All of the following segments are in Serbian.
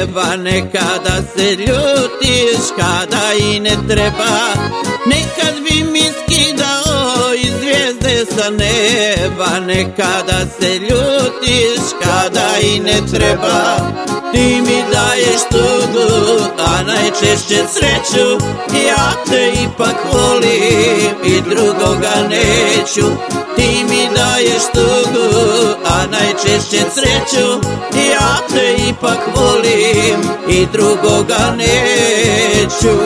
neba, nekada se ljutiš kada i ne treba. Nekad bi mi skidao i zvijezde sa neba, nekada se ljutiš kada i ne treba. Ti mi daješ tugu, a najčešće sreću, ja te ipak volim i drugoga neću. Ti mi daješ tugu, a najčešće sreću, ja te ipak volim i drugoga neću.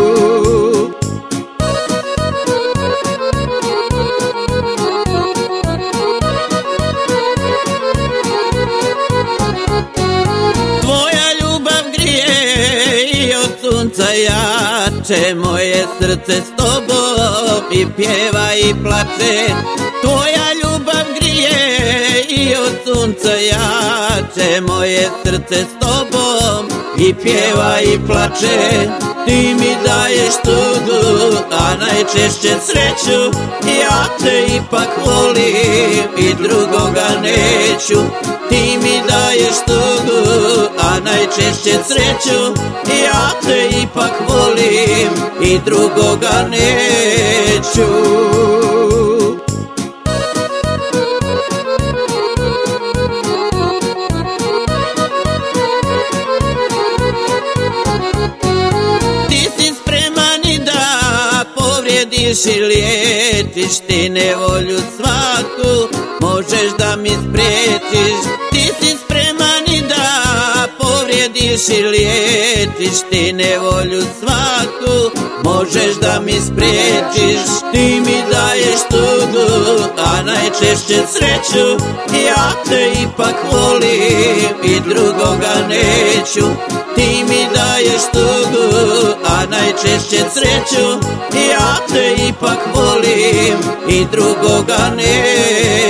Sunca jače, moje srce s tobom i pjeva i plače. Tvoja ljubav grije i od sunca jače, moje srce s tobom i pjeva i plače. Ti mi daješ tugu, a najčešće sreću, ja te ipak volim i drugoga neću. Ti mi daješ tugu, a najčešće sreću, ja te ipak volim i drugoga neću. Povrijediš i lijetiš ti nevolju svaku, možeš da mi spriječiš. Ti si spreman i da povrijediš i lijetiš ti nevolju svaku, možeš da mi spriječiš. Ti mi daješ tugu, a najčešće sreću, ja te ipak volim i drugoga neću. Ti mi daješ tugu, a najčešće sreću, ja te ipak volim i drugoga neću.